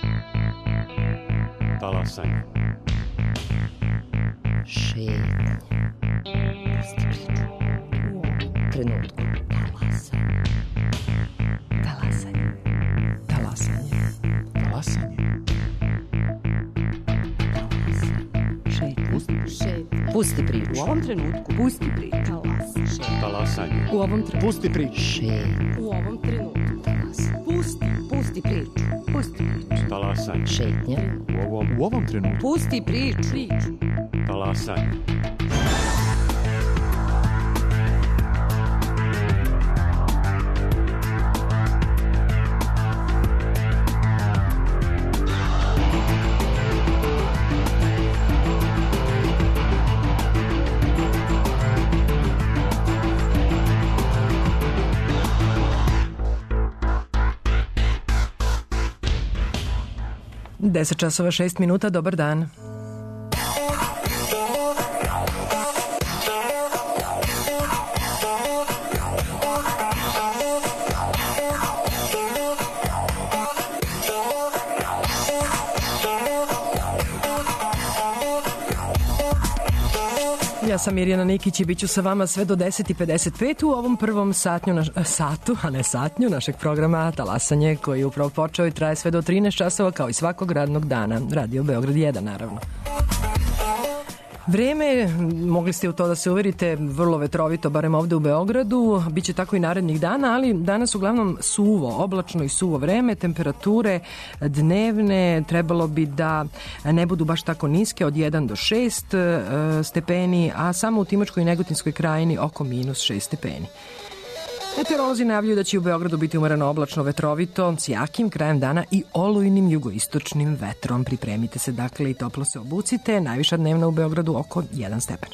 Talasanje. Šetnje. Pusti priču. U ovom trenutku. Talasanje. Talasanje. Talasanje. Pusti priču. U ovom trenutku. Pusti priču. Talasanje. U ovom trenutku. Pusti priču. Šetnje. U ovom trenutku. Pusti priču. Pusti priču. Talasanje. Šetnje. U ovom trenutku. Pusti priču. Talasanje. Deset časova 6 minuta, dobar dan. Ja sam Mirjana Nikić i bit ću sa vama sve do 10:55 u ovom prvom satnju našeg programa Talasanje, koji je upravo počeo i traje sve do 13 časova kao i svakog radnog dana. Radio Beograd 1, naravno. Vreme, mogli ste u to da se uverite, vrlo vetrovito, barem ovde u Beogradu, bit će tako i narednih dana, ali danas uglavnom suvo, oblačno i suvo vreme, temperature dnevne trebalo bi da ne budu baš tako niske, od 1 do 6 stepeni, a samo u Timočkoj i Negotinskoj krajini oko -6 stepeni. Meteorolozi najavljuju da će u Beogradu biti umereno oblačno, vetrovito, s jakim krajem dana i olujnim jugoistočnim vetrom. Pripremite se dakle i toplo se obucite. Najviša dnevna u Beogradu oko 1 stepen.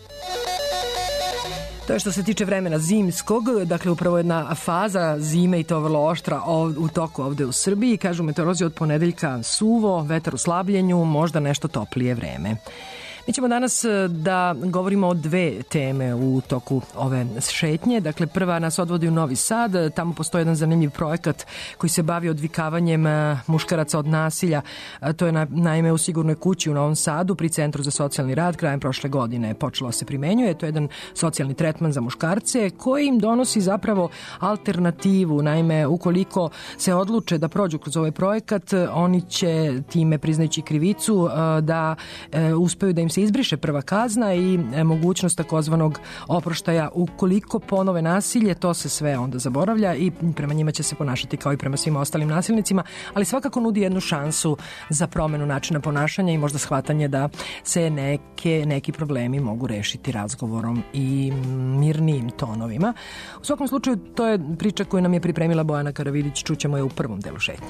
To je što se tiče vremena zimskog, dakle upravo jedna faza zime i to vrlo oštra u toku ovde u Srbiji. Kažu meteorolozi od ponedeljka suvo, vetar u slabljenju, možda nešto toplije vreme. Mi ćemo danas da govorimo o dve teme u toku ove šetnje. Dakle, prva nas odvodi u Novi Sad. Tamo postoji jedan zanimljiv projekat koji se bavi odvikavanjem muškaraca od nasilja. To je naime u Sigurnoj kući u Novom Sadu pri Centru za socijalni rad krajem prošle godine počelo se primenjuje. To je jedan socijalni tretman za muškarce koji im donosi zapravo alternativu. Naime, ukoliko se odluče da prođu kroz ovaj projekat, oni će time, priznajući krivicu, da uspeju da im se izbriše prva kazna i mogućnost takozvanog oproštaja. Ukoliko ponove nasilje, to se sve onda zaboravlja i prema njima će se ponašati kao i prema svim ostalim nasilnicima, ali svakako nudi jednu šansu za promenu načina ponašanja i možda shvatanje da se neki problemi mogu rešiti razgovorom i mirnijim tonovima. U svakom slučaju, to je priča koju nam je pripremila Bojana Karavidić, čućemo je u prvom delu šetnje.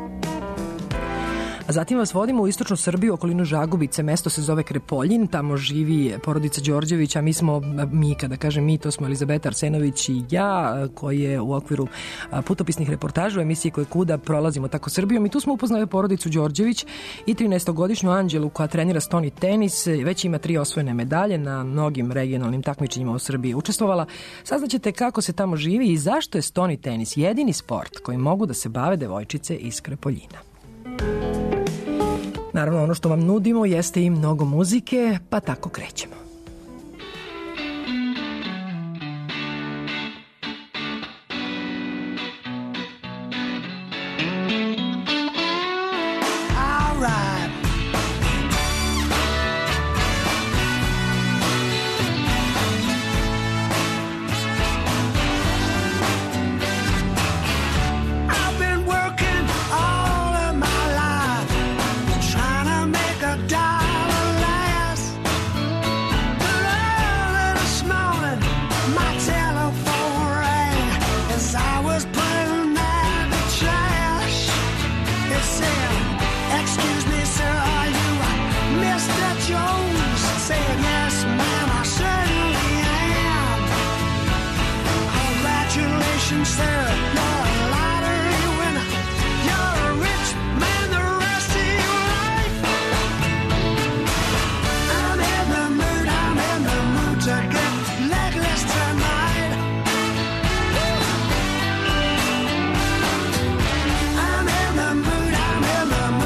A zatim vas vodimo u istočnu Srbiju, okolinu Žagubice, mesto se zove Krepoljin, tamo živi porodica Đorđević, a kada kažem mi, to smo Elizabeta Arsenović i ja, koji je u okviru putopisnih reportaža u emisiji Koje kuda prolazimo tako Srbijom, i tu smo upoznali porodicu Đorđević i 13-godišnju Anđelu koja trenira stoni tenis, već ima 3 osvojene medalje, na mnogim regionalnim takmičenjima u Srbiji učestvovala. Saznaćete kako se tamo živi i zašto je stoni tenis jedini sport kojim mogu da se bave devojčice iz Krepoljina. Naravno, ono što vam nudimo jeste i mnogo muzike, pa tako krećemo. I'm in the mood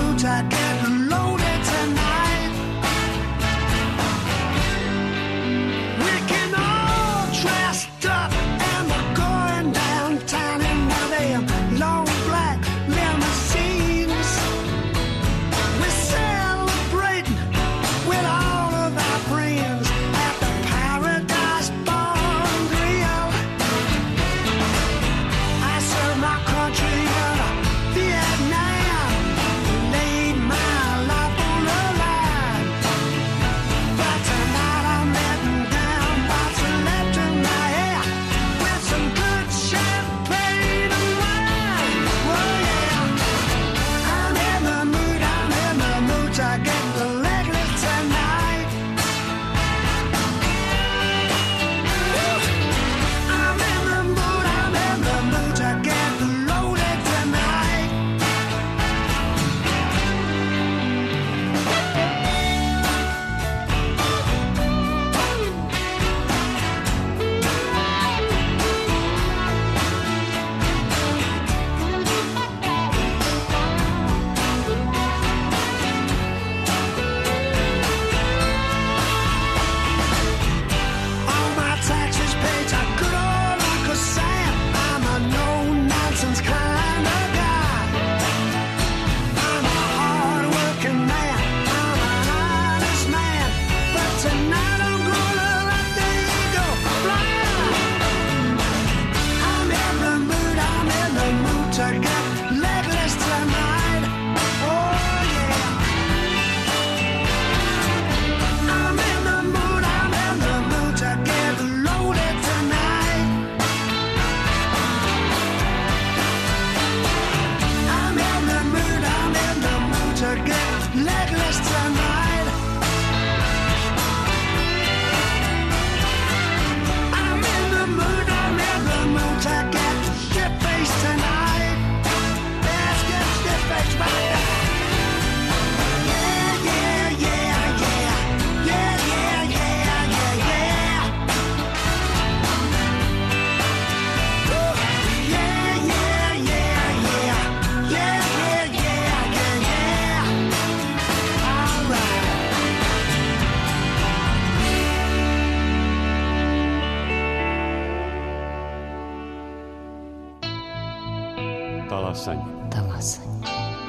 Talasanje. Talasanje.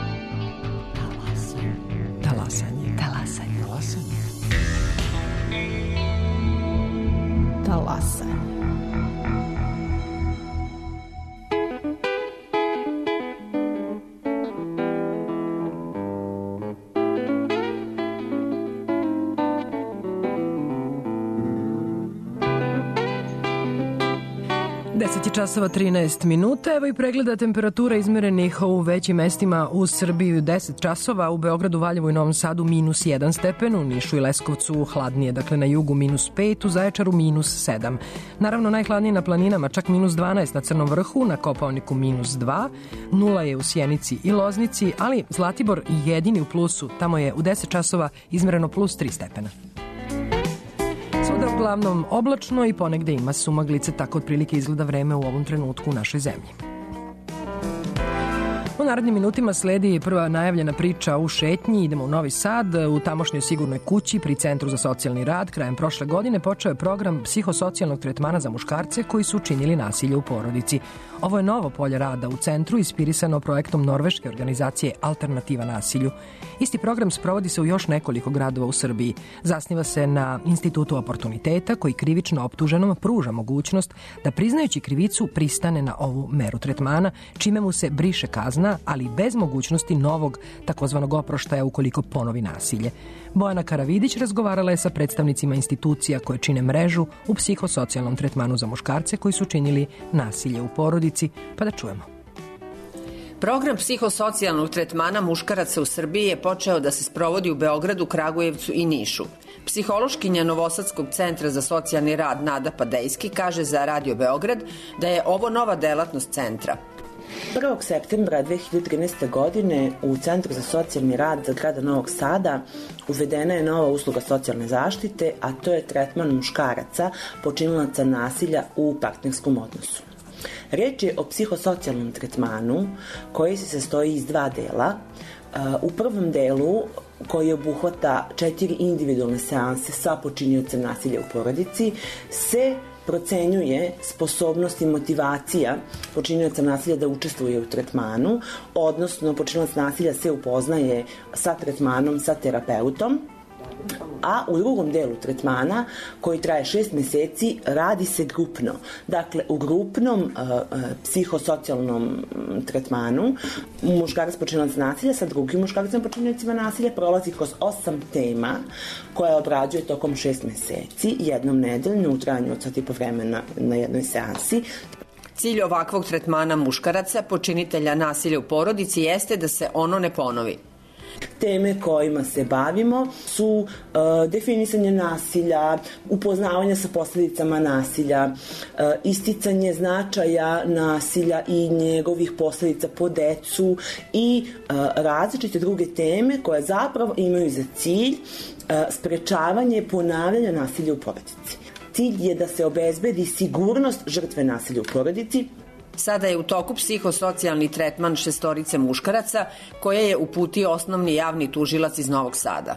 Talasanje. Talasanje. Talasanje. Talasanje. 10 časova 13 minuta, evo i pregleda temperatura izmerenih u većim mestima u Srbiji u 10 časova, u Beogradu, Valjevu i Novom Sadu -1 stepen, u Nišu i Leskovcu hladnije, dakle na jugu -5, u Zaječaru -7. Naravno najhladnije na planinama, čak -12 na Crnom vrhu, na Kopaoniku -2, 0 je u Sjenici i Loznici, ali Zlatibor jedini u plusu, tamo je u 10 časova izmereno +3 stepena. Svuda uglavnom oblačno i ponegde ima sumaglice, tako otprilike izgleda vreme u ovom trenutku u našoj zemlji. U narednim minutima sledi prva najavljena priča u šetnji. Idemo u Novi Sad, u tamošnjoj sigurnoj kući pri Centru za socijalni rad. Krajem prošle godine počeo je program psihosocijalnog tretmana za muškarce koji su učinili nasilje u porodici. Ovo je novo polje rada u centru, inspirisano projektom norveške organizacije Alternativa nasilju. Isti program sprovodi se u još nekoliko gradova u Srbiji. Zasniva se na institutu oportuniteta koji krivično optuženom pruža mogućnost da priznajući krivicu pristane na ovu meru tretmana, čime mu se briše kazna, ali bez mogućnosti novog takozvanog oproštaja ukoliko ponovi nasilje. Bojana Karavidić razgovarala je sa predstavnicima institucija koje čine mrežu u psihosocijalnom tretmanu za muškarce koji su činili nasilje u porodici, pa da čujemo. Program psihosocijalnog tretmana muškaraca u Srbiji je počeo da se sprovodi u Beogradu, Kragujevcu i Nišu. Psihološkinja Novosadskog centra za socijalni rad Nada Padejski kaže za Radio Beograd da je ovo nova delatnost centra. 1. septembra 2013. godine u Centru za socijalni rad za grada Novog Sada uvedena je nova usluga socijalne zaštite, a to je tretman muškaraca počinilaca nasilja u partnerskom odnosu. Reč je o psihosocijalnom tretmanu koji se sastoji iz 2 dela. U prvom delu, koji obuhvata 4 individualne seanse sa počiniocem nasilja u porodici, se procenjuje sposobnost i motivacija počinioca nasilja da učestvuje u tretmanu, odnosno počinilac nasilja se upoznaje sa tretmanom, sa terapeutom, a u drugom delu tretmana, koji traje 6 meseci, radi se grupno. Dakle, u grupnom psihosocijalnom tretmanu muškarac počinilac nasilja sa drugim muškaracima počiniocima nasilja prolazi kroz 8 tema koje obrađuje tokom 6 meseci, jednom nedeljno u trajanju od sat i po vremena na jednoj seansi. Cilj ovakvog tretmana muškaraca, počinitelja nasilja u porodici, jeste da se ono ne ponovi. Teme kojima se bavimo su definisanje nasilja, upoznavanje sa posljedicama nasilja, isticanje značaja nasilja i njegovih posljedica po decu i različite druge teme koje zapravo imaju za cilj sprečavanje ponavljanja nasilja u porodici. Cilj je da se obezbedi sigurnost žrtve nasilja u porodici. Sada je u toku psihosocijalni tretman 6 muškaraca koje je uputio osnovni javni tužilac iz Novog Sada.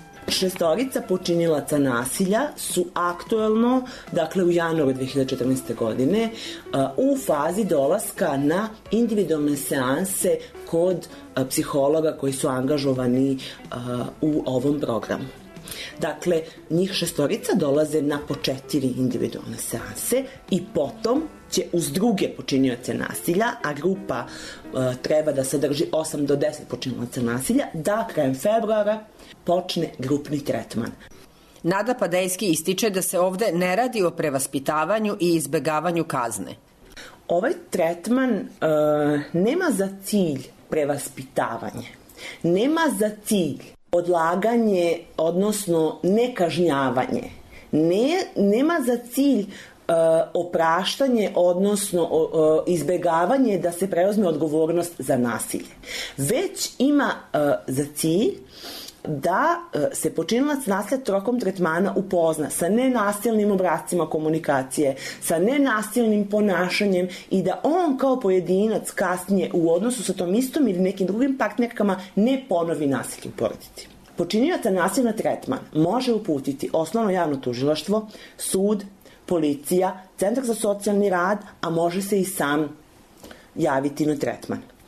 6 počinilaca nasilja su aktuelno, dakle u januaru 2014. godine, u fazi dolaska na individualne seanse kod psihologa koji su angažovani u ovom programu. Dakle, njih 6 dolaze na po 4 individualne seanse i potom će uz druge počinioce nasilja, a grupa treba da sadrži 8 do 10 počinilaca nasilja, da krajem februara počne grupni tretman. Nada Padejski ističe da se ovde ne radi o prevaspitavanju i izbegavanju kazne. Ovaj tretman nema za cilj prevaspitavanje, nema za cilj odlaganje, odnosno nekažnjavanje, nema za cilj opraštanje, odnosno izbegavanje da se preuzme odgovornost za nasilje. Već ima za cilj da se počinilac nasilja tokom tretmana upozna sa nenasilnim obrascima komunikacije, sa nenasilnim ponašanjem i da on kao pojedinac kasnije u odnosu sa tom istom ili nekim drugim partnerkama ne ponovi nasilje u porodici. Počinioca nasilja na tretman može uputiti osnovno javno tužilaštvo, sud, policija, Centar za socijalni rad, a može se i sam javiti na tretman.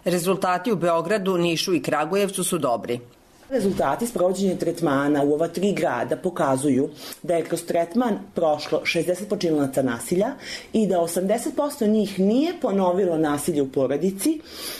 Rezultati u Beogradu, Nišu i Kragujevcu su dobri. Rezultati sprovođenja tretmana u ova 3 grada pokazuju da je kroz tretman prošlo 60 počinilaca nasilja i da 80% njih nije ponovilo nasilje u porodici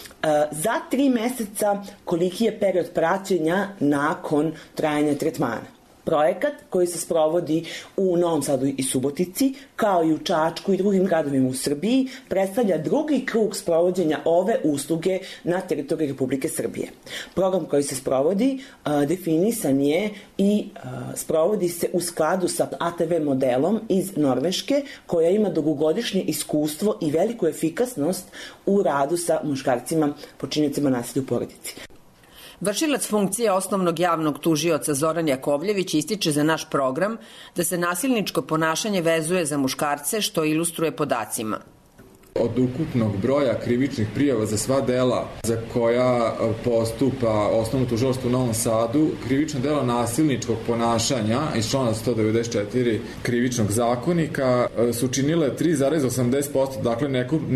za 3 meseca koliki je period praćenja nakon trajanja tretmana. Projekat koji se sprovodi u Novom Sadu i Subotici, kao i u Čačku i drugim gradovima u Srbiji, predstavlja drugi krug sprovođenja ove usluge na teritoriji Republike Srbije. Program koji se sprovodi definisan je i sprovodi se u skladu sa ATV modelom iz Norveške, koja ima dugogodišnje iskustvo i veliku efikasnost u radu sa muškarcima počiniocima nasilja u porodici. Vršilac funkcije osnovnog javnog tužioca Zoran Jakovljević ističe za naš program da se nasilničko ponašanje vezuje za muškarce, što ilustruje podacima. Od ukupnog broja krivičnih prijava za sva dela za koja postupa osnovno tužilaštvo u Novom Sadu, krivično delo nasilničkog ponašanja iz člana 194 krivičnog zakonika su činile 3,80%, dakle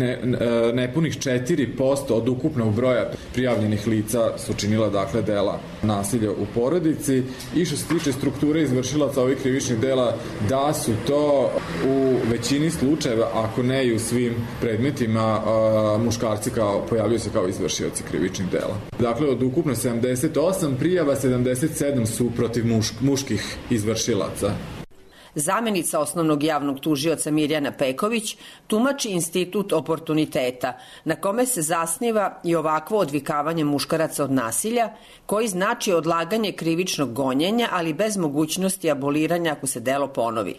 nepunih 4% od ukupnog broja prijavljenih lica su činila dakle dela nasilja u porodici. I što se tiče strukture izvršilaca ovih krivičnih dela, da su to u većini slučajeva, ako ne i u svim predmetima, muškarci pojavljaju se kao izvršioci krivičnih dela. Dakle, od ukupno 78 prijava, 77 su protiv muških izvršilaca. Zamenica osnovnog javnog tužioca Mirjana Peković tumači institut oportuniteta, na kome se zasniva i ovakvo odvikavanje muškaraca od nasilja, koji znači odlaganje krivičnog gonjenja, ali bez mogućnosti aboliranja ako se delo ponovi.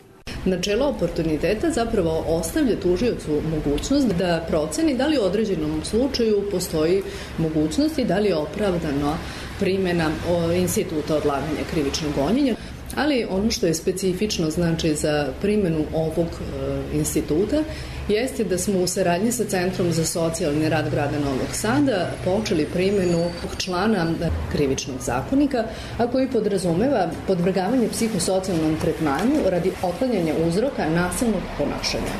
Načelo oportuniteta zapravo ostavlja tužiocu mogućnost da proceni da li u određenom slučaju postoji mogućnost i da li je opravdana primjena instituta odlaganja krivičnog gonjenja. Ali ono što je specifično znači za primjenu ovog instituta jeste da smo u saradnji sa Centrom za socijalni rad grada Novog Sada počeli primjenu člana krivičnog zakonika, a koji podrazumeva podvrgavanje psihosocijalnom tretmanu radi otklanjanja uzroka nasilnog ponašanja.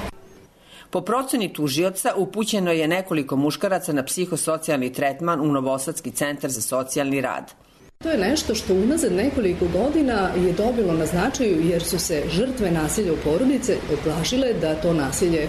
Po proceni tužioca upućeno je nekoliko muškaraca na psihosocijalni tretman u Novosadski centar za socijalni rad. To je nešto što unazad nekoliko godina je dobilo na značaju jer su se žrtve nasilja u porodice odvažile da to nasilje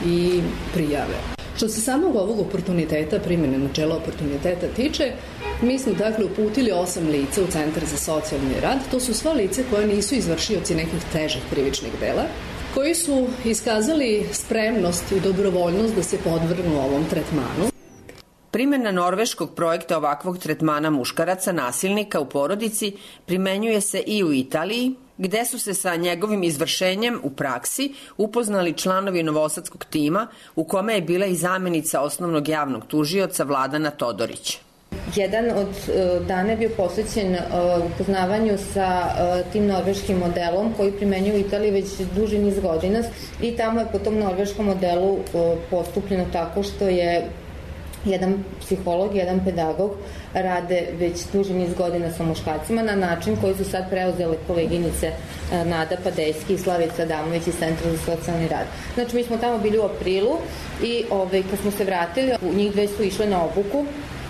i prijave. Što se samog ovog oportuniteta, primjene načela oportuniteta tiče, mi smo dakle uputili 8 lica u Centar za socijalni rad. To su sva lice koje nisu izvršioci nekih težih krivičnih dela, koji su iskazali spremnost i dobrovoljnost da se podvrgnu ovom tretmanu. Primjena norveškog projekta ovakvog tretmana muškaraca nasilnika u porodici primenjuje se i u Italiji, gde su se sa njegovim izvršenjem u praksi upoznali članovi novosadskog tima, u kome je bila i zamenica osnovnog javnog tužioca Vladana Todorić. Jedan od dana je bio posvećen upoznavanju sa tim norveškim modelom koji primenjuje u Italiji već duži niz godina i tamo je po tom norveškom modelu postupljeno tako što je jedan psiholog, jedan pedagog rade već duži niz godina sa muškarcima na način koji su sad preuzele koleginice Nada Padejski i Slavica Adamović iz Centra za socijalni rad. Znači, mi smo tamo bili u aprilu i kad smo se vratili, njih dve su išle na obuku.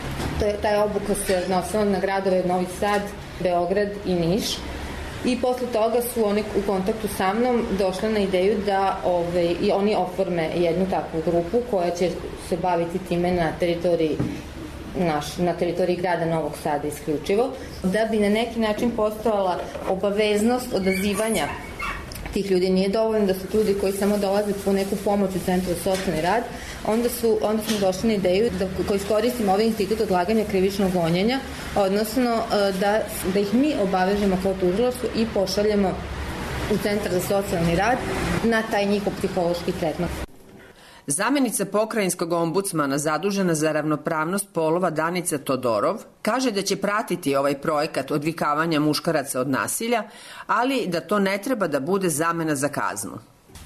Taj obuka se odnosila na gradove Novi Sad, Beograd i Niš. I posle toga su oni u kontaktu sa mnom došli na ideju da i oni oforme jednu takvu grupu koja će se baviti time na teritoriji grada Novog Sada isključivo, da bi na neki način postojala obaveznost odazivanja tih ljudi. Nije dovoljno da su ljudi koji samo dolaze po neku pomoć u Centru za socijalni rad, onda smo došli na ideju da iskoristimo ovaj institut odlaganja krivičnog gonjenja, odnosno da ih mi obavežemo kao tužilaštvo i pošaljemo u Centar za socijalni rad na taj njihov psihološki tretman. Zamenica pokrajinskog ombudsmana zadužena za ravnopravnost polova Danica Todorov kaže da će pratiti ovaj projekat odvikavanja muškaraca od nasilja, ali da to ne treba da bude zamena za kaznu.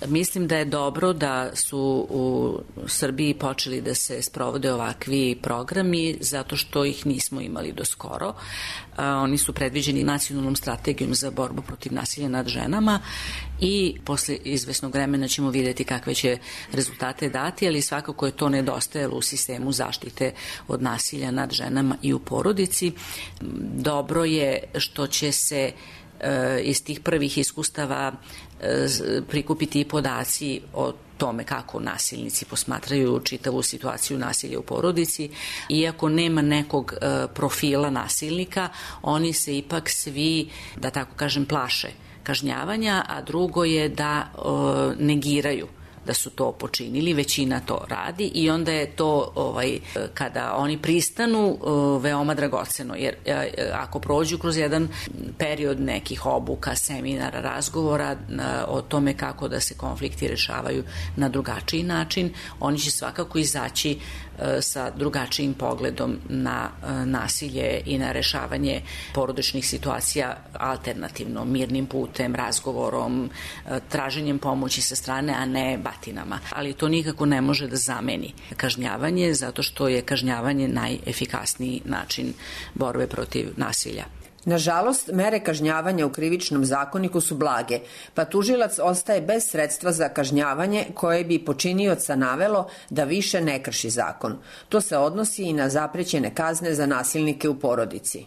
Mislim da je dobro da su u Srbiji počeli da se sprovode ovakvi programi zato što ih nismo imali do skoro. Oni su predviđeni nacionalnom strategijom za borbu protiv nasilja nad ženama i posle izvesnog vremena ćemo vidjeti kakve će rezultate dati, ali svakako je to nedostajalo u sistemu zaštite od nasilja nad ženama i u porodici. Dobro je što će se iz tih prvih iskustava prikupiti i podaci o tome kako nasilnici posmatraju čitavu situaciju nasilja u porodici. Iako nema nekog profila nasilnika, oni se ipak svi, da tako kažem, plaše kažnjavanja, a drugo je da negiraju da su to počinili, većina to radi i onda je to kada oni pristanu veoma dragoceno, jer ako prođu kroz jedan period nekih obuka, seminara, razgovora o tome kako da se konflikti rešavaju na drugačiji način, oni će svakako izaći sa drugačijim pogledom na nasilje i na rešavanje porodičnih situacija alternativno, mirnim putem, razgovorom, traženjem pomoći sa strane, a ne batinama. Ali to nikako ne može da zameni kažnjavanje, zato što je kažnjavanje najefikasniji način borbe protiv nasilja. Nažalost, mere kažnjavanja u krivičnom zakoniku su blage, pa tužilac ostaje bez sredstva za kažnjavanje koje bi počinioca navelo da više ne krši zakon. To se odnosi i na zaprećene kazne za nasilnike u porodici.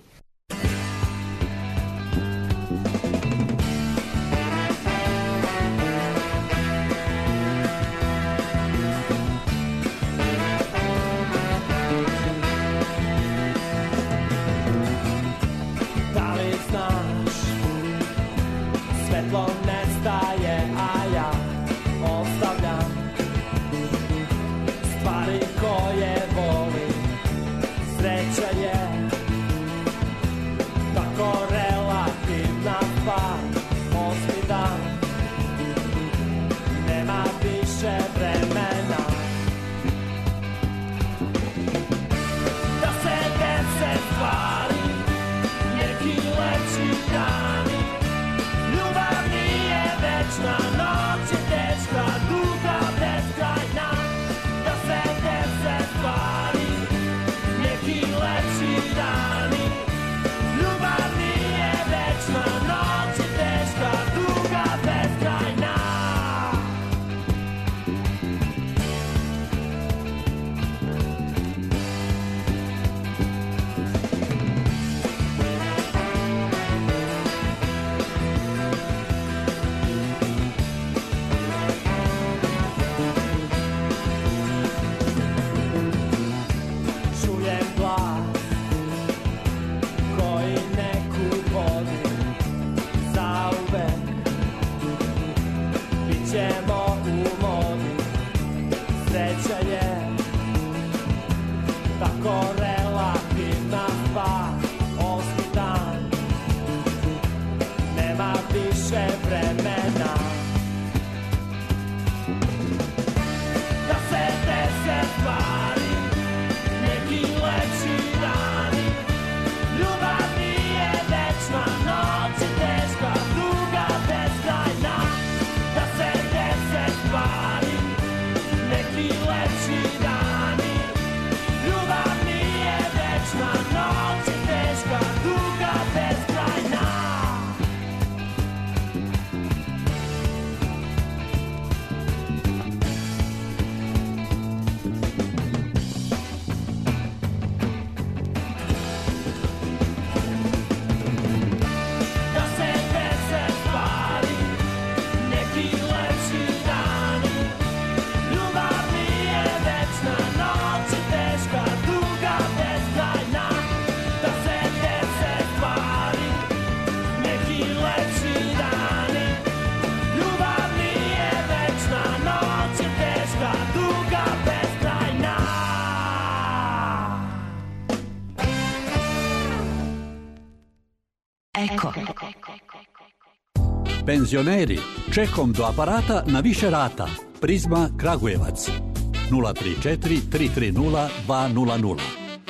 Penzioneri, čekom do aparata na više rata. Prizma Kragujevac 034 330 200.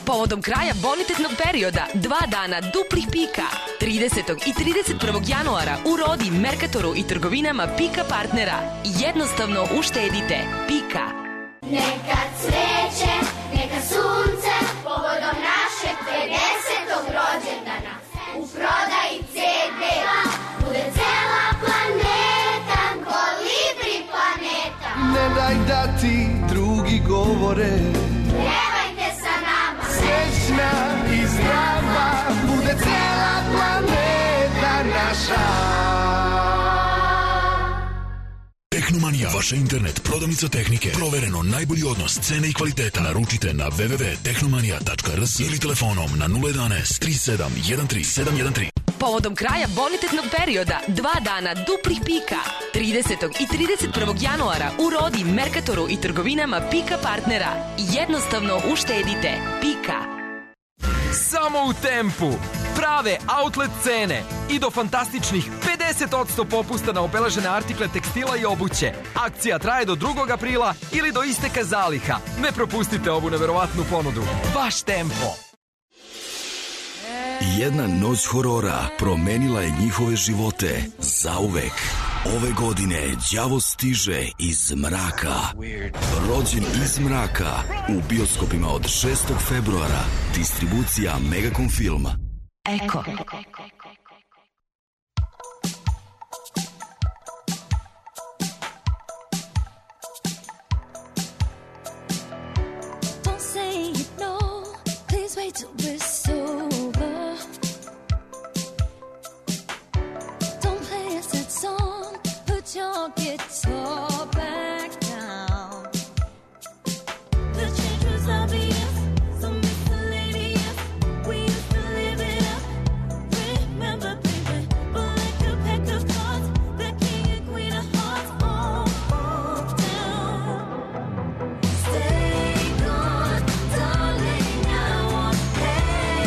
Povodom kraja bonitetnog perioda, 2 dana duplih pika. 30. i 31. januara u Rodi, Merkatoru i trgovinama Pika partnera. Jednostavno uštedite. Pika. Neka cveće, neka sunce, povodom našeg 50. rođendana. U prodaji CD-a bude cela planeta, Kolibri planeta. Ne daj da ti drugi govore, pevajte sa nama. Srećna i zdrava bude cela planeta naša. Tehnomanija, vaša internet prodavnica tehnike. Provereno najbolji odnos cene i kvaliteta. Naručite na www.tehnomanija.rs ili telefonom na 011 37 13 713. Povodom kraja bonitetnog perioda, 2 dana duplih pika. 30. i 31. januara u Rodi, Merkatoru i trgovinama Pika partnera. Jednostavno uštedite. Pika. Samo u Tempu. Prave outlet cene i do fantastičnih 50% popusta na obeležene artikle tekstila i obuće. Akcija traje do 2. aprila ili do isteka zaliha. Ne propustite ovu neverovatnu ponudu. Baš Tempo. Jedna noć horora promenila je njihove živote zauvek. Ove godine đavo stiže iz mraka. Rođen iz mraka u bioskopima od 6. februara. Distribucija Megacom Film. Eko. Don't say it, no. Please wait till we're sober. Don't play a sad song. Put your guitar back down. The change was obvious, so miscellaneous. We used to live it up. Remember, baby, but like a pack of cards, the king and queen of hearts all broke down. Stay gone, darling, I won't hesitate.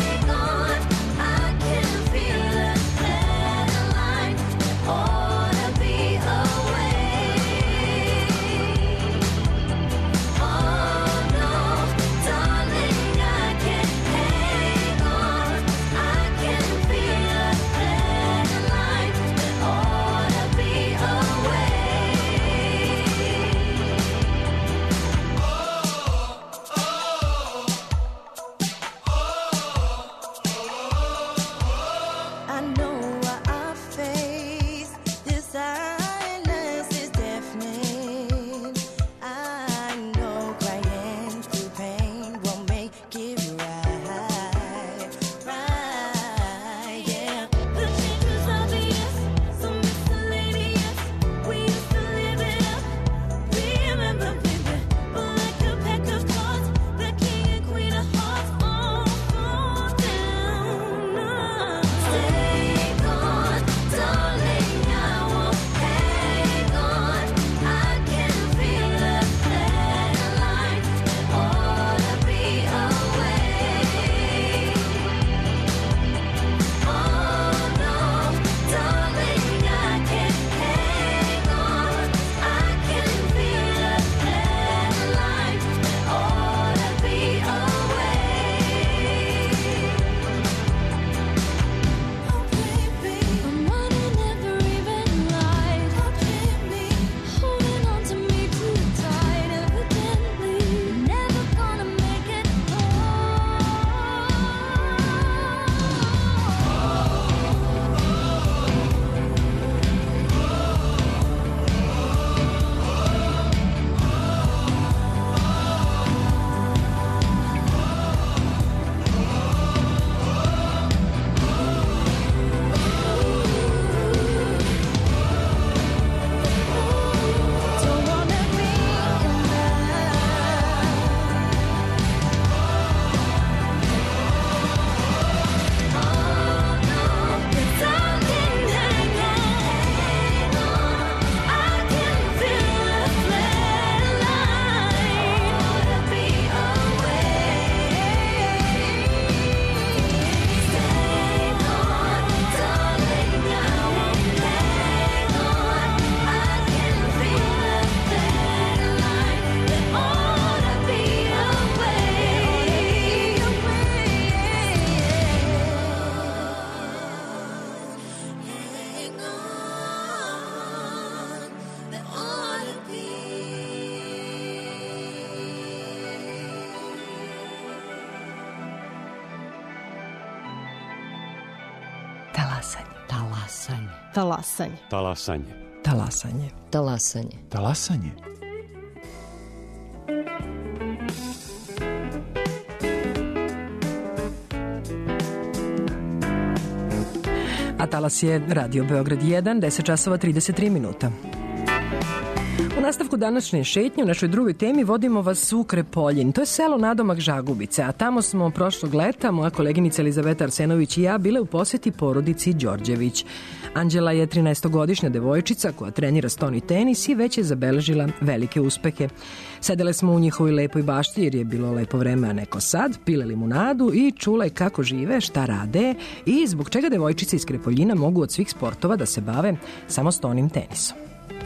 Talasanje. Talasanje. Talasanje. Talasanje. Talasanje. Talasanje. A talas je Radio Beograd 1, 10 časova 33 minuta. U nastavku današnje šetnje u našoj drugoj temi vodimo vas u Krepoljin. To je selo nadomak Žagubice, a tamo smo prošlog leta, moja koleginica Elizaveta Arsenović i ja, bile u poseti porodici Đorđević. Anđela je 13-godišnja devojčica koja trenira stoni tenis i već je zabeležila velike uspehe. Sedele smo u njihovoj lepoj bašti jer je bilo lepo vreme, a neko sad, pile limunadu i čule kako žive, šta rade i zbog čega devojčice iz Krepoljina mogu od svih sportova da se bave samo stonim tenisom.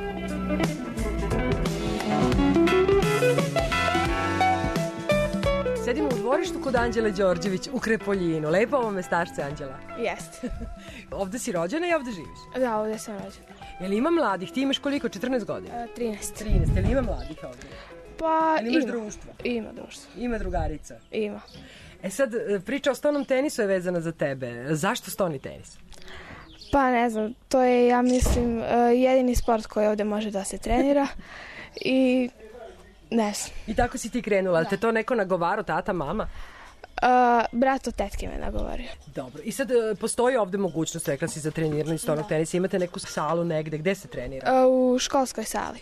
Sedimo u dvorištu kod Anđele Đorđević u Krepoljinu. Lepo ovo mestašce, Anđela. Jeste. Ovde si rođena i ovde živiš? Da, ovde sam rođena. Jel ima mladih? Ti imaš koliko? 14 godina? 13. 13. Jel ima mladih ovde? Pa Jel imaš društvo? Ima društvo. Ima drugarica? Ima. E sad, priča o stonom tenisu je vezana za tebe. Zašto stoni tenis? Pa ne znam, to je, ja mislim, jedini sport koji ovde može da se trenira i ne znam. I tako si ti krenula. Da. Te to neko nagovaro, tata, mama? Brat od tetke me nagovorio. Dobro. I sad postoji ovde mogućnost, rekla si, za treniranje stonog tenisa. Imate neku salu negde? Gde se trenira? U školskoj sali.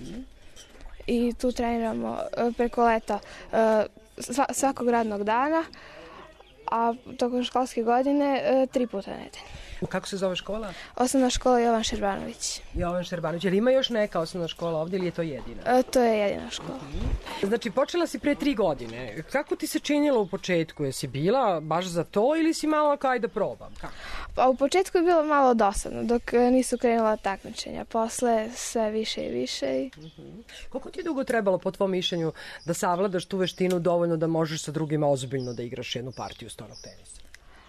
I tu treniramo preko leta svakog radnog dana, a tokom školske godine 3 puta nedeljno. Kako se zove škola? Osnovna škola Jovan Šerbanović. Jovan Šerbanović. Jer ima još neka osnovna škola ovdje ili je to jedina? To je jedina škola. Znači, počela si pre 3 godine. Kako ti se činilo u početku? Jesi bila baš za to ili si malo kaj da probam? Kako? Pa u početku je bilo malo dosadno dok nisu krenula takmičenja. Posle sve više i više. Koliko ti je dugo trebalo, po tvom mišljenju, da savladaš tu veštinu dovoljno da možeš sa drugima ozbiljno da igraš jednu partiju stonog tenisa?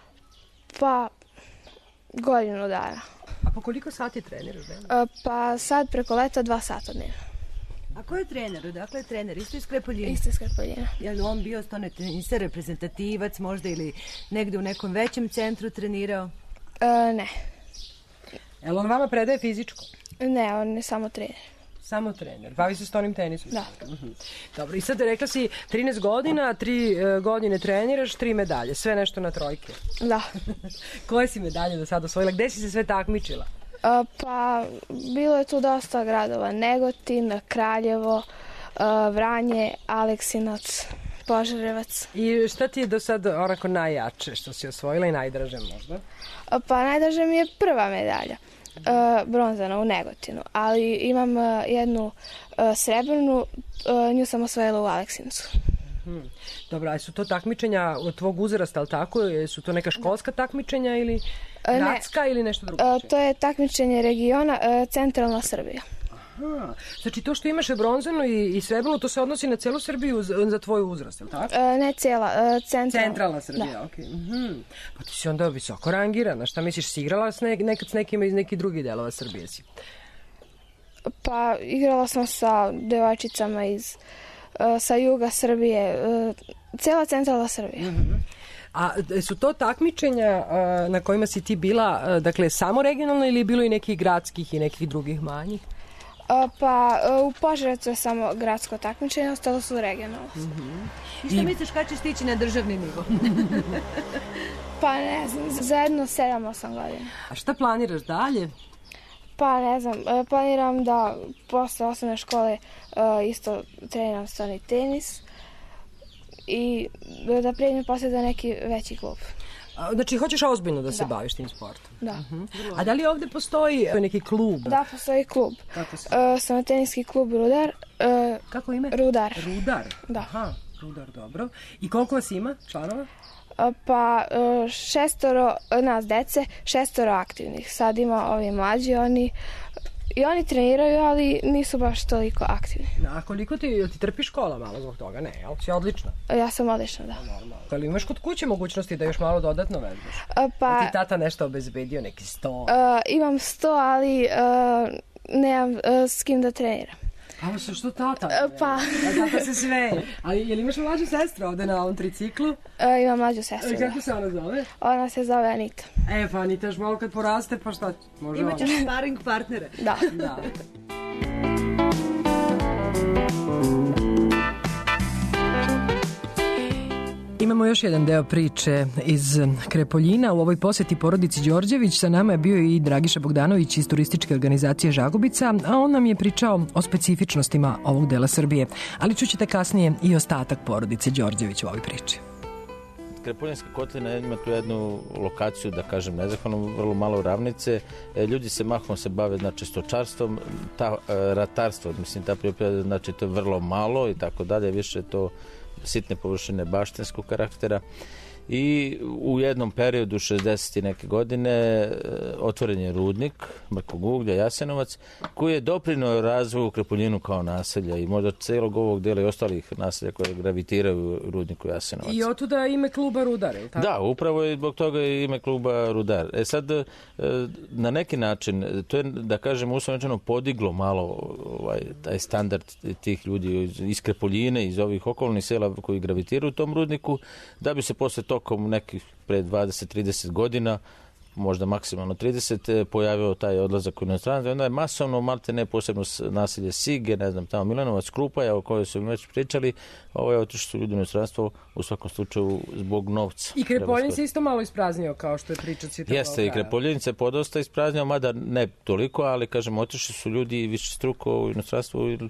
Pa godinu dana. A po koliko sati treniraš? Pa sad preko leta 2 sata dnevno. A ko je trener? Odakle je trener? Isto iz Krepoljina? Isto iz Krepoljina. Je li on bio stone teniser, reprezentativac možda ili negde u nekom većem centru trenirao? Ne. Je li on vama predaje fizičko? Ne, on je samo trener. Samo trener. Bavi se stonim tenisom? Da. Dobro, i sad rekla si 13 godina, 3 godine treniraš, 3 medalje. Sve nešto na trojke. Da. Koje si medalje do sada osvojila? Gde si se sve takmičila? Pa, bilo je tu dosta gradova. Negotin, Kraljevo, Vranje, Aleksinac, Požarevac. I šta ti je do sada onako najjače što si osvojila i najdraže možda? Pa najdraže mi je prva medalja. Bronzana u Negotinu, ali imam jednu srebrnu, nju sam osvojila u Aleksincu. Dobro, a su to takmičenja od tvog uzrasta, ali tako? Su to neka školska takmičenja ili gradska ili nešto drugo? To je takmičenje regiona Centralna Srbija. Aha, znači to što imaš je bronzano i srebrno, to se odnosi na celu Srbiju za tvoj uzrast, je li tako? Ne cijela, Centralna Srbija, okej. Pa ti si onda visoko rangirana, šta misliš, si igrala nekad s nekima iz nekih drugih delova Srbije si? Pa igrala sam sa devojčicama sa juga Srbije, cijela Centralna Srbija. A su to takmičenja na kojima si ti bila, dakle, samo regionalno ili je bilo i nekih gradskih i nekih drugih manjih? Pa u Požarevcu je samo gradsko takmičenje, ostalo su regionalno. I šta misliš kada ćeš stići na državni nivo? Pa ne znam, za jedno 7-8 godina. A šta planiraš dalje? Pa ne znam, planiram da posle osnovne škole isto treniram stoni tenis i da pređem posle za neki veći klub. Znači, hoćeš ozbiljno da se baviš tim sportom? Da. A da li ovde postoji neki klub? Da, postoji klub. Kako se? Samoteniski klub Rudar. Kako ime? Rudar. Rudar? Da. Aha, Rudar, dobro. I koliko vas ima članova? Pa 6 nas dece, 6 aktivnih. Sad ima ovi mlađi, oni treniraju, ali nisu baš toliko aktivni. A koliko ti trpi škola malo zbog toga? Ne, ali si odlična? Ja sam odlična, da. Normalno. Ali imaš kod kuće mogućnosti da još malo dodatno vežbaš? Pa ti tata nešto obezbedio, neki 100? Imam 100, ali nemam s kim da treniram. A što tata? Pa. Kako se sve? A je li imaš mlađu sestru ovde na ovom triciklu? Imam mlađu sestru. Kako se ona zove? Ona se zove Anita. Pa Anita još malo kad poraste, pa šta? Imaćeš sparing partnere. Da. Imamo još jedan deo priče iz Krepoljina. U ovoj poseti porodici Đorđević sa nama je bio i Dragiša Bogdanović iz turističke organizacije Žagubica, a on nam je pričao o specifičnostima ovog dela Srbije. Ali čućete kasnije i ostatak porodice Đorđević u ovoj priči. Krepoljinska kotlina ima tu jednu lokaciju, da kažem, nezahvalno, vrlo malo ravnice. Ljudi se mahom bave, znači, stočarstvom, ratarstvo, mislim, ta poljoprivreda, znači, to je vrlo malo i tako dalje, više je to sitne površine baštinskog karaktera. I u jednom periodu 60. i neke godine otvoren je rudnik mrkog uglja Jasenovac, koji je doprineo razvoju Krepoljinu kao naselja i možda celog ovog dela i ostalih naselja koje gravitiraju u rudniku Jasenovac. I otuda ime kluba Rudar, je li tako? Da, upravo je zbog toga ime kluba Rudar. Sad, na neki način, to je, da kažem, uslovno podiglo malo taj standard tih ljudi iz Krepoljine, iz ovih okolnih sela koji gravitiraju u tom rudniku, da bi se posle tokom nekih pre 20-30 godina, možda maksimalno 30, pojavio taj odlazak u inostranstvo. Onda je masovno, malte ne posebno naselje Sige, ne znam, tamo Milanovac, Krupaja, o kojoj su već pričali, otišli su ljudi u inostranstvo u svakom slučaju zbog novca. I Krepoljin se isto malo ispraznio, kao što je priča citavao. Jeste, i Krepoljin se podosta ispraznio, mada ne toliko, ali, kažem, otišli su ljudi više struko u inostranstvo, jer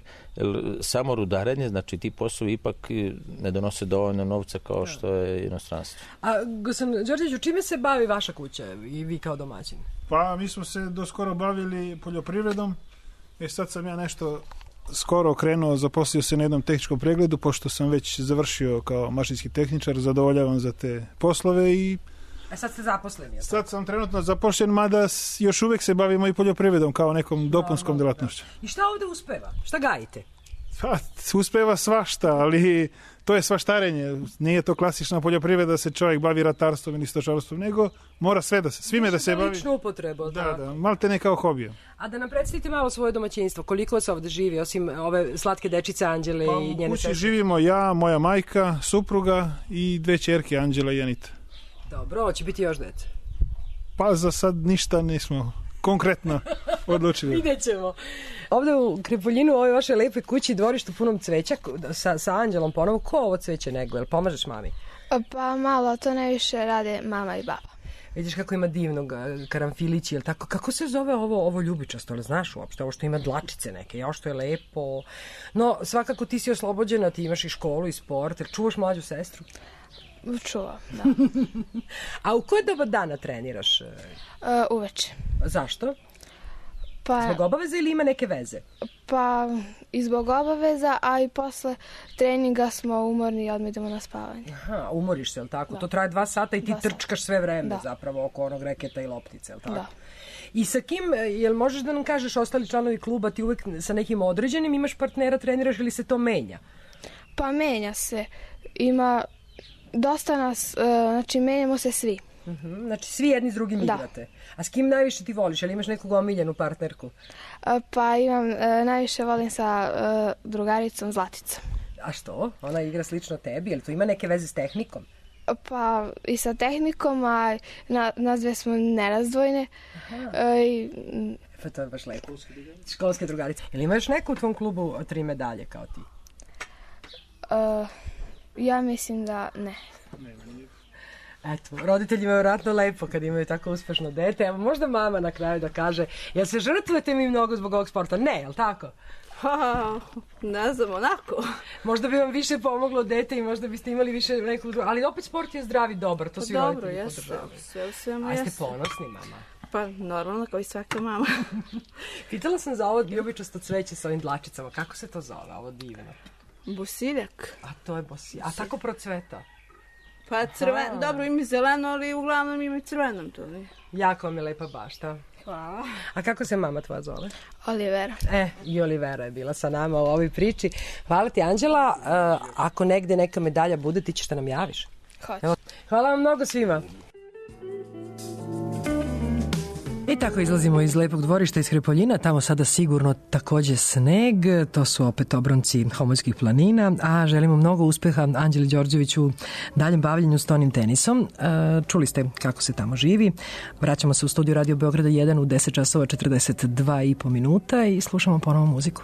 samo rudarenje, znači ti poslovi ipak ne donose dovoljno novca kao što je inostranstvo. A, gospodin Đorđeviću, čime se bavi vaša kuća i vi kao domaćin? Pa, mi smo se doskoro bavili poljoprivredom. Sad sam ja nešto skoro krenuo, zaposlio se na jednom tehničkom pregledu, pošto sam već završio kao mašinski tehničar, zadovoljavam za te poslove i... A sad ste zaposleni? Sad sam trenutno zapošljen, mada još uvek se bavimo i poljoprivredom kao nekom dopunskom delatnošću. I šta ovde uspeva? Šta gajite? Pa, uspeva svašta, ali to je svaštarenje. Nije to klasična poljoprivreda da se čovjek bavi ratarstvom ili stočarstvom, nego mora svime da se bavi. Ličnu upotrebu, da. Malte ne kao hobija. A da nam predstavite malo svoje domaćinstvo, koliko se ovde živi, osim ove slatke dečice Anđele i njene sestre? U kući živimo ja, moja majka, supruga i 2 ćerke, Anđela i Anita. Dobro, hoće biti još dece? Pa za sad ništa nismo konkretno odlučili. Vidjet ćemo. Ovde u Krepoljinu, u ovoj vašoj lepoj kući, dvorištu punom cveća, sa Anđelom ponovo, ko ovo cveće nego? Jel pomažeš mami? Pa malo, to najviše rade mama i baba. Vidiš kako ima divnog karamfilići, jel tako? Kako se zove ovo ljubičasto, ali znaš uopšte, ovo što ima dlačice neke, još što je lepo. No, svakako ti si oslobođena, ti imaš i školu i sport, jer čuvaš mlađu sestru? Čuvam, da. A u koje doba dana treniraš? Uveče. Zašto? Zbog obaveza ili ima neke veze? Pa i zbog obaveza, a i posle treninga smo umorni i odmah idemo na spavanje. Aha, umoriš se, jel tako? Da. To traje 2 sata i ti trčkaš sve vreme zapravo oko onog reketa i loptice, jel tako? Da. I sa kim, jel možeš da nam kažeš ostali članovi kluba, ti uvek sa nekim određenim imaš partnera, treniraš ili se to menja? Pa menja se. Ima dosta nas, znači menjamo se svi. Znači svi jedni s drugim igrate. A s kim najviše ti voliš? Ali imaš neku omiljenu partnerku? Pa imam, najviše volim sa drugaricom Zlaticom. A što? Ona igra slično tebi? Jel to ima neke veze s tehnikom? Pa i sa tehnikom, a nas dve smo nerazdvojne. Pa to je baš lepo. Školske drugarice. Jel imaš neku u tvom klubu 3 medalje kao ti? Ja mislim da ne. Eto, roditeljima je vjerojatno lepo kad imaju tako uspešno dete. Evo, možda mama na kraju da kaže, jel se žrtvujete mi mnogo zbog ovog sporta? Ne, jel tako? Ne znam, onako. Možda bi vam više pomoglo dete i možda biste imali više nekog drugog, ali opet sport je zdrav i dobar, to svi roditelji podržavaju. Sve u svemu jeste. A ste ponosni, mama? Pa, normalno, kao i svaka mama. Pitala sam za ovo ljubičasto cveće sa ovim dlačicama, kako se to zove, ovo divno? Bosiljak. A to je bosiljak, a tako procveta? Pa crveno, dobro ima zeleno, ali uglavnom ima i crvenom to. Jako vam je lepa bašta. Hvala. A kako se mama tvoja zove? Olivera. I Olivera je bila sa nama u ovoj priči. Hvala ti, Anđela. Ako negde neka medalja bude, ti ćeš da nam javiš. Hoću. Hvala vam mnogo svima. I tako izlazimo iz lepog dvorišta iz Hrepoljina, tamo sada sigurno takođe sneg, to su opet obronci Homoljskih planina, a želimo mnogo uspeha Anđeli Đorđeviću u daljem bavljenju stonim tenisom. Čuli ste kako se tamo živi. Vraćamo se u studiju Radio Beograda 1 u 10 časova 42,5 minuta i slušamo ponovo muziku.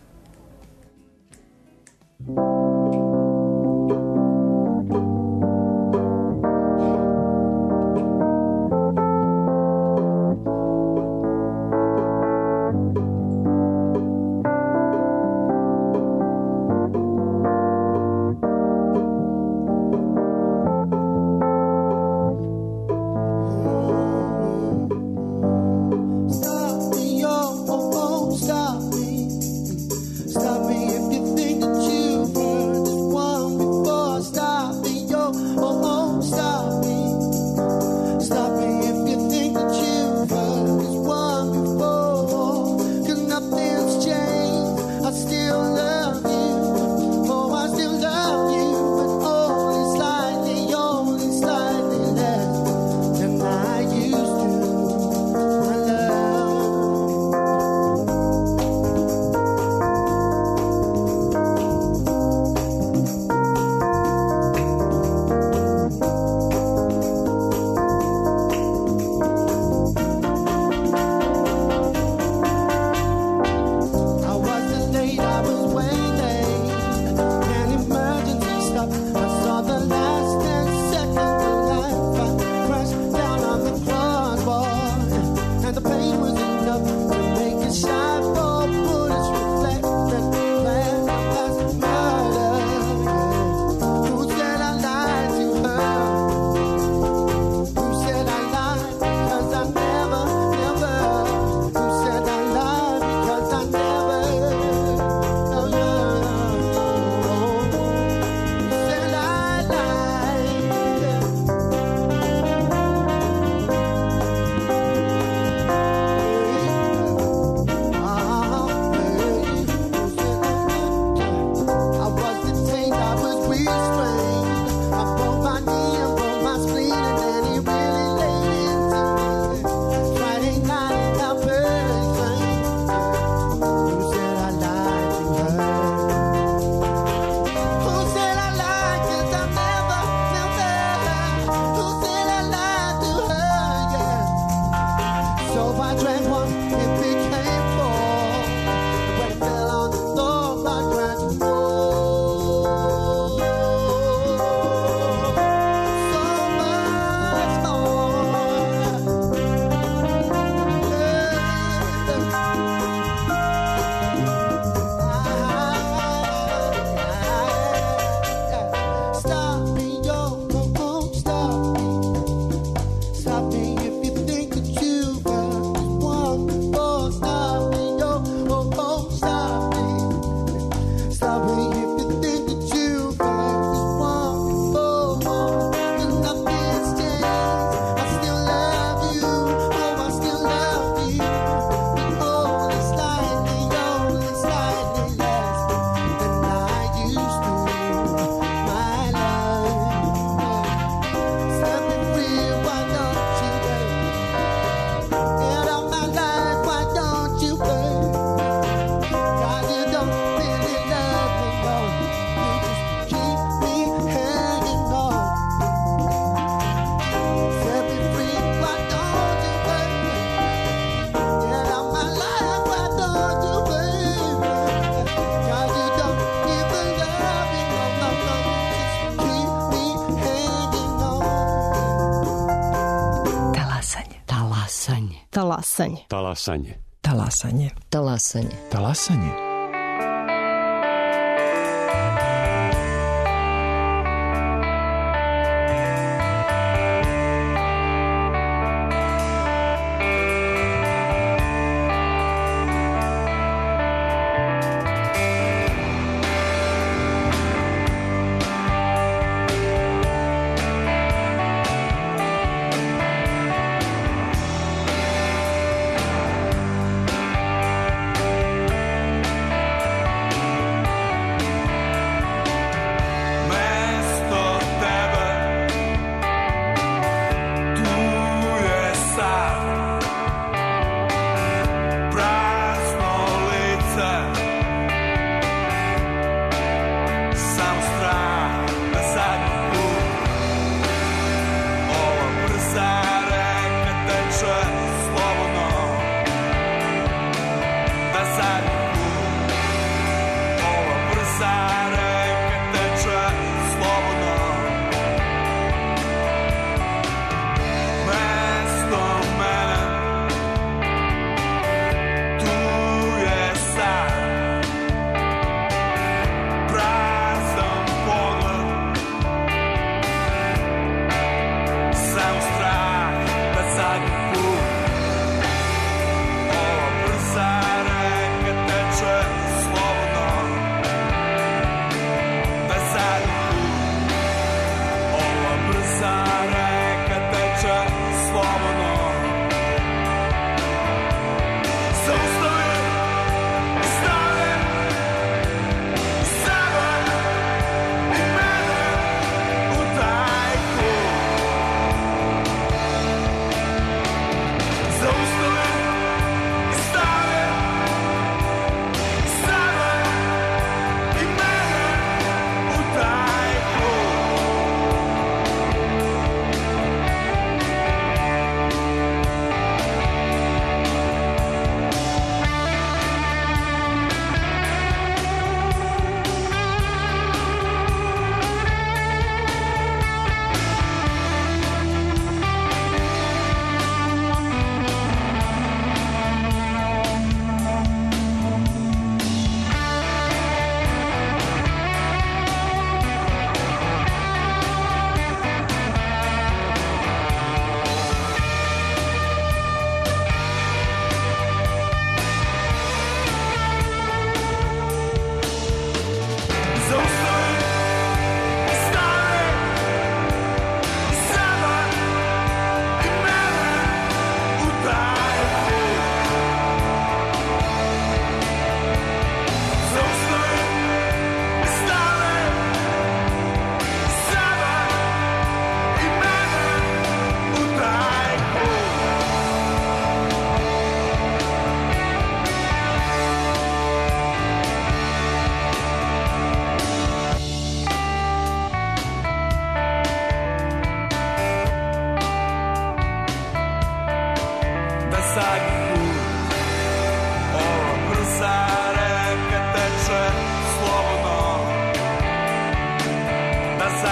Talasanje. Talasanje. Talasanje. Talasanje. Talasanje.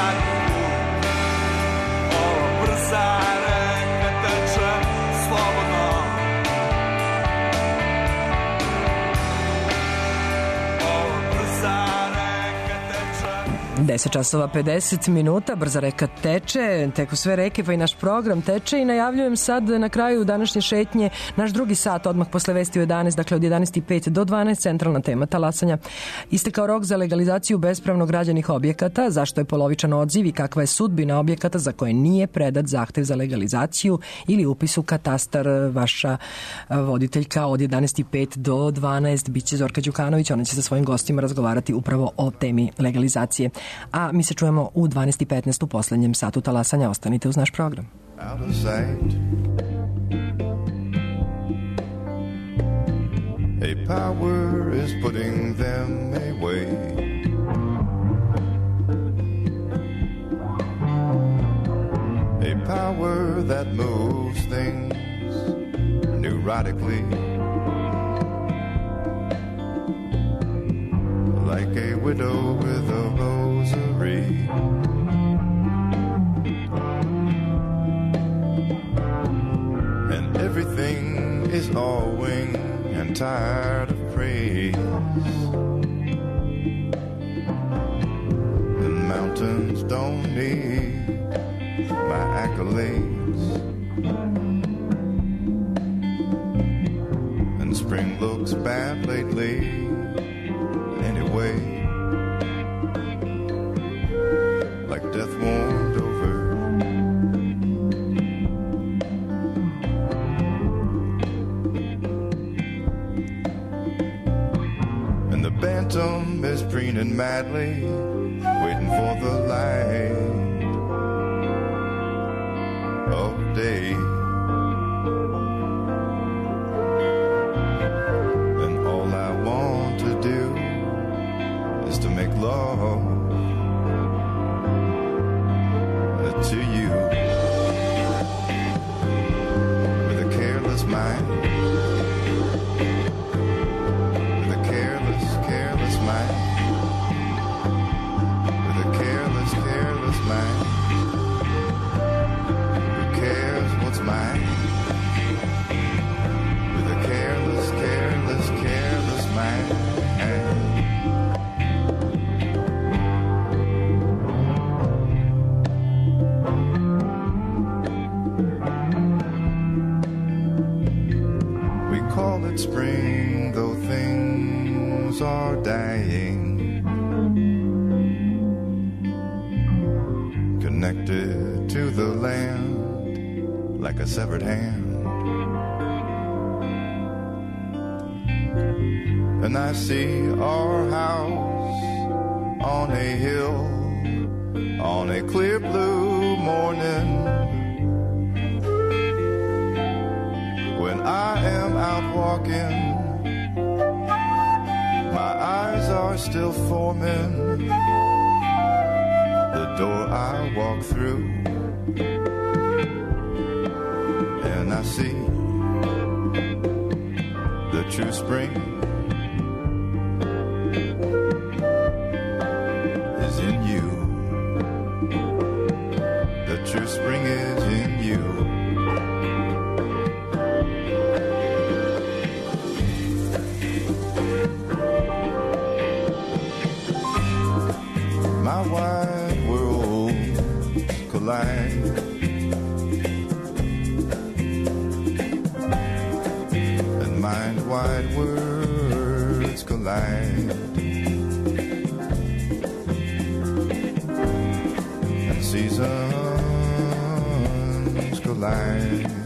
zadnji put. Ova brza reka teče slobodno. 10 časova 50 minuta, brza reka teče, teku sve reke, pa i naš program teče i najavljujem sad na kraju današnje šetnje naš drugi sat, odmah posle vesti u 11, dakle od 11.05 do 12, centralna tema talasanja. Istekao rok za legalizaciju bespravno građenih objekata, zašto je polovičan odziv i kakva je sudbina objekata za koje nije predat zahtev za legalizaciju ili upis u katastar. Vaša voditeljka od 11.05 do 12 biće Zorka Đukanović, ona će sa svojim gostima razgovarati upravo o temi legalizacije. A mi se čujemo u 12.15 u poslednjem satu talasanja. Ostanite uz naš program. Out of sight. A power is putting them away. A power that moves things neurotically. Like a widow with a rosary. And everything is all wing and tired of praise. The mountains don't need my accolades. And spring looks bad lately. Anyway, like death warmed over. And the bantam is preening madly, waiting for the light of day. And all I want to do is to make love to you with a careless mind, with a careless, careless mind, with a careless, careless mind. Who cares what's mine? With a careless, careless, careless mind. Spring, though things are dying, connected to the land like a severed hand. And I see our house on a hill on a clear blue morning. When I am out walking, my eyes are still forming the door I walk through, and I see the true spring is in you. The true spring is in you. My wide world collide, and mind-wide words collide, and seasons collide.